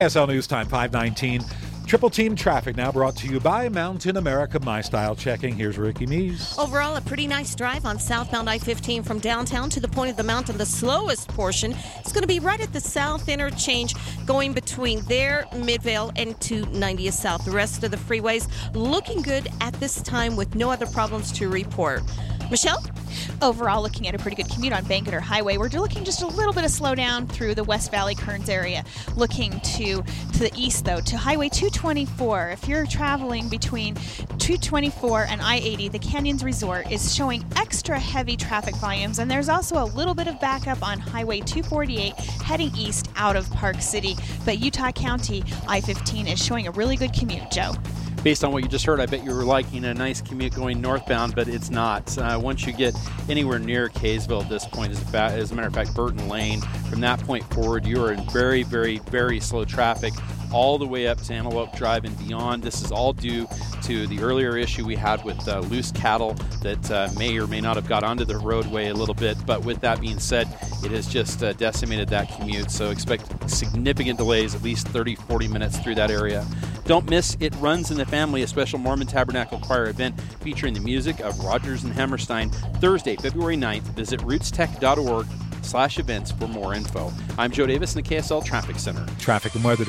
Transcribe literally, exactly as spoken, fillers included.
S L News Time five nineteen. Triple Team Traffic now brought to you by Mountain America My Style Checking. Here's Ricky Mees. Overall, a pretty nice drive on southbound I fifteen from downtown to the point of the mountain. The slowest portion is going to be right at the south interchange going between there, Midvale, and two ninetieth South. The rest of the freeways looking good at this time with no other problems to report. Michelle? Overall, looking at a pretty good commute on Bangerter Highway. We're looking just a little bit of slowdown through the West Valley Kearns area. Looking to to the east, though, to Highway two twenty-four. If you're traveling between two twenty-four and I eighty, the Canyons Resort is showing extra heavy traffic volumes, and there's also a little bit of backup on Highway two forty-eight heading east out of Park City. But Utah County I fifteen is showing a really good commute, Joe. Based on what you just heard, I bet you were liking a nice commute going northbound, but it's not. Uh, once you get anywhere near Kaysville at this point, as a, fa- as a matter of fact, Burton Lane, from that point forward, you are in very, very, very slow traffic all the way up to Antelope Drive and beyond. This is all due to the earlier issue we had with uh, loose cattle that uh, may or may not have got onto the roadway a little bit. But with that being said, it has just uh, decimated that commute. So expect significant delays, at least thirty, forty minutes through that area. Don't miss It Runs in the Family, a special Mormon Tabernacle Choir event featuring the music of Rogers and Hammerstein, Thursday, February ninth. Visit rootstech dot org slash events for more info. I'm Joe Davis in the K S L Traffic Center. Traffic and weather.